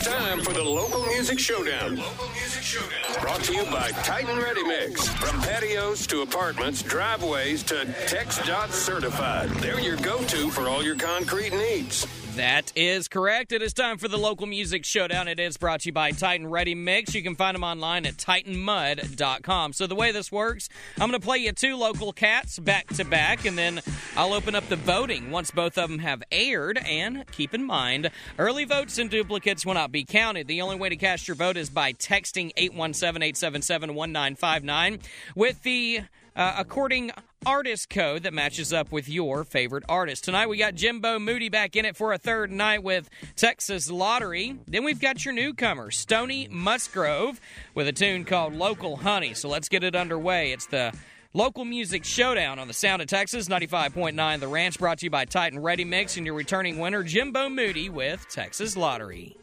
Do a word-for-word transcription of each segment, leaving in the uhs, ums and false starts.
time for the Local Music Showdown. Local Music Showdown. Brought to you by Titan Ready Mix. From patios to apartments, driveways to TxDOT certified. They're your go-to for all your concrete needs. That is correct. It is time for the Local Music Showdown. It is brought to you by Titan Ready Mix. You can find them online at titan mud dot com. So the way this works, I'm going to play you two local cats back to back, and then I'll open up the voting once both of them have aired. And keep in mind, early votes and duplicates will not be counted. The only way to cast your vote is by texting eight one seven, eight seven seven, one nine five nine with the uh, according artist code that matches up with your favorite artist. Tonight we got Jimbo Moody back in it for a third night with Texas Lottery. Then we've got your newcomer, Stony Musgrove, with a tune called Local Honey. So let's get it underway. It's the Local Music Showdown on the Sound of Texas, ninety-five point nine The Ranch, brought to you by Titan Ready Mix, and your returning winner, Jimbo Moody with Texas Lottery.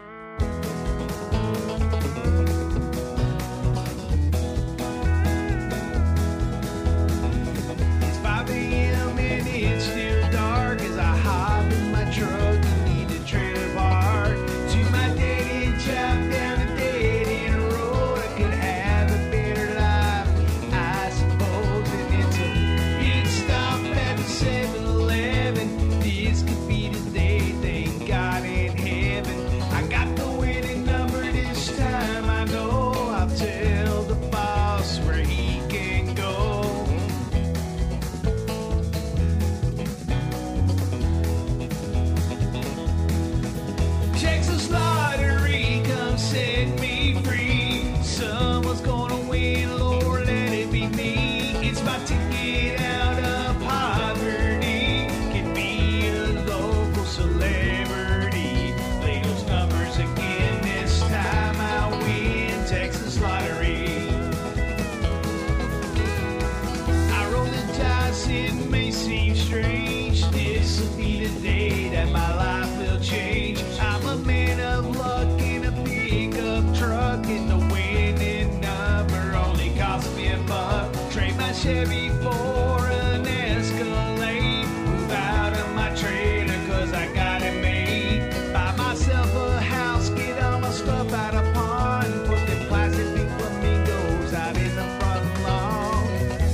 Chevy for an Escalade. Move out of my trailer cause I got it made. Buy myself a house, get all my stuff out of pond. Put the plastic big flamingos out in the front lawn.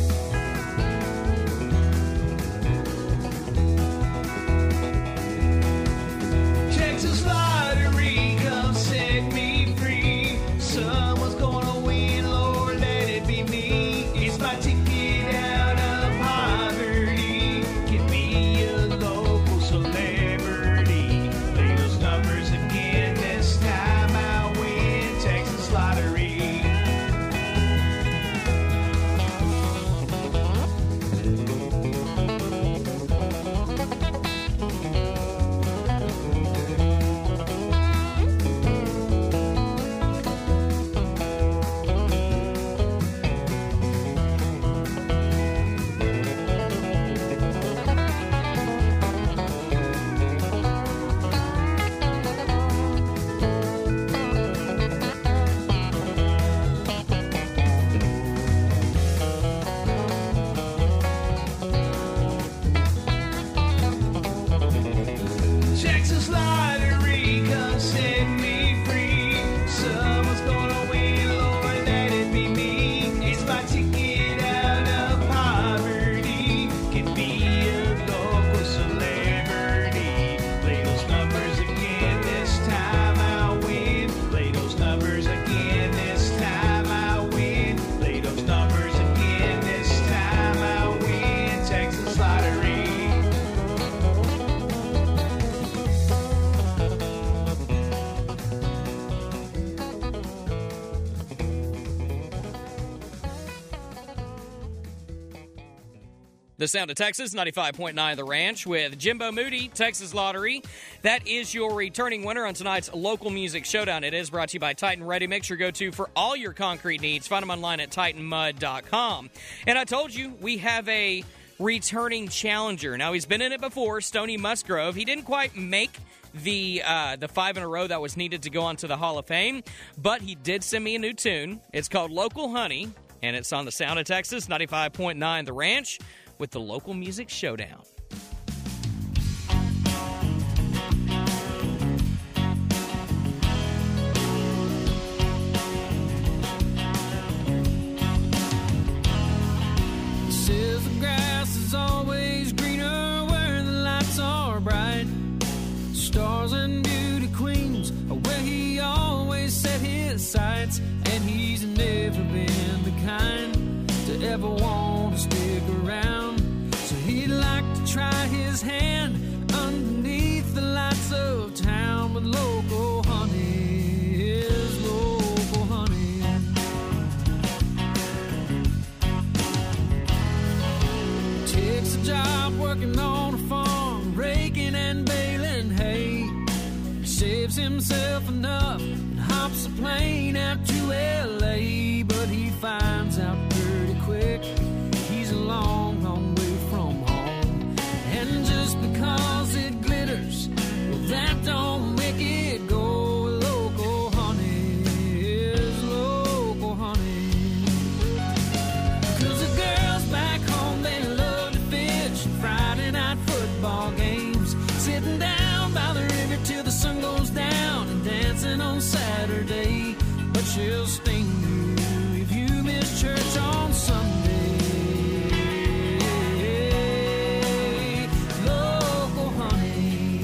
Texas Lottery, come set me free. Someone's gonna win, Lord, let it be me. It's my ticket. The Sound of Texas, ninety-five point nine The Ranch, with Jimbo Moody, Texas Lottery. That is your returning winner on tonight's Local Music Showdown. It is brought to you by Titan Ready Mix, your go-to for all your concrete needs. Find them online at titan mud dot com. And I told you, we have a returning challenger. Now, he's been in it before, Stony Musgrove. He didn't quite make the uh, the five in a row that was needed to go on to the Hall of Fame, but he did send me a new tune. It's called Local Honey, and it's on the Sound of Texas, ninety-five point nine The Ranch, with the Local Music Showdown. his sights, and he's never been the kind to ever want to stick around. So he'd like to try his hand underneath the lights of town with local honey, his local honey. Takes a job working on a farm, raking and baling hay. He saves himself enough and hops a plane out to L A, but he finds out pretty quick he's a long, long way from home. And just because it glitters, well, that don't make it go. Local honey is local honey. 'Cause the girls back home, they love to fish, Friday night football games, sitting down by the river till the sun goes down, and dancing on Saturday. But she'll sting you if you miss church on Sunday. Local honey.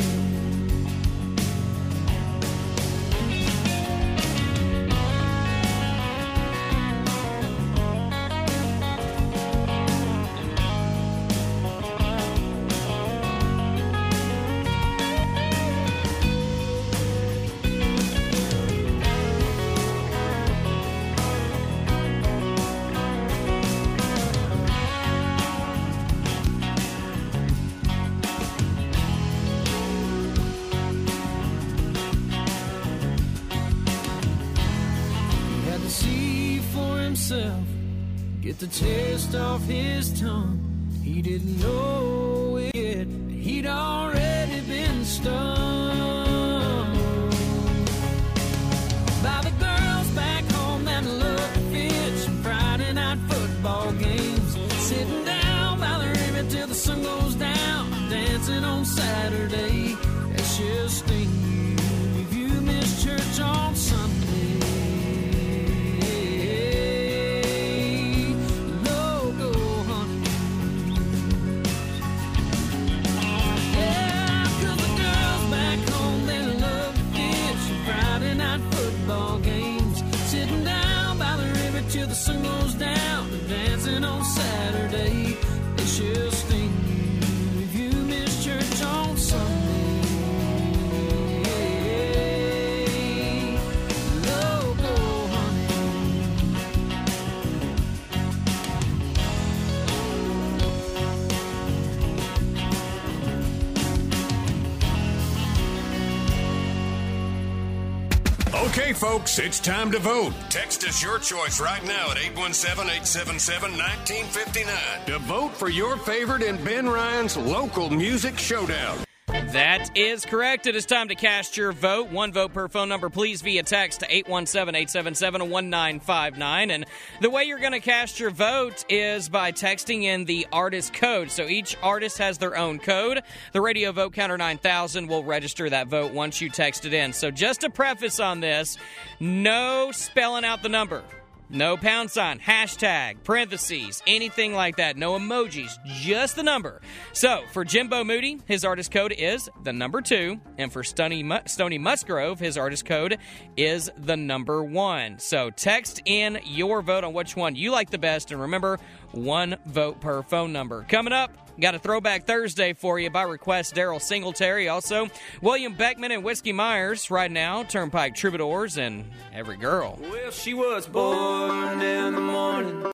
He had to see for himself, get the taste off his tongue. He didn't know it yet, but he'd already been stung by the girls back home that love to fish and Friday night football games, sitting down by the river till the sun goes down, dancing on Saturday. That she'll sting you if you miss church on Sunday. Local honey. Yeah, 'cause the girls back home, they love to fish and Friday night football games, sitting down by the river till the sun goes down, and dancing on Saturday. They she'll sting you if you miss church on Sunday. Local honey. Okay, folks, it's time to vote. Text us your choice right now at eight one seven, eight seven seven, one nine five nine to vote for your favorite in Ben Ryan's Local Music Showdown. That is correct. It is time to cast your vote. One vote per phone number, please, via text to eight one seven, eight seven seven, one nine five nine. And the way you're going to cast your vote is by texting in the artist code. So each artist has their own code. The Radio Vote Counter nine thousand will register that vote once you text it in. So just a preface on this, no spelling out the number. No pound sign, hashtag, parentheses, anything like that. No emojis, just the number. So, for Jimbo Moody, his artist code is the number two. And for Stony, Mu- Stony Musgrove, his artist code is the number one. So, text in your vote on which one you like the best. And remember, one vote per phone number. Coming up, got a Throwback Thursday for you by request, Daryl Singletary. Also, William Beckman and Whiskey Myers. Right now, Turnpike Troubadours and Every Girl. Well, she was born in the morning.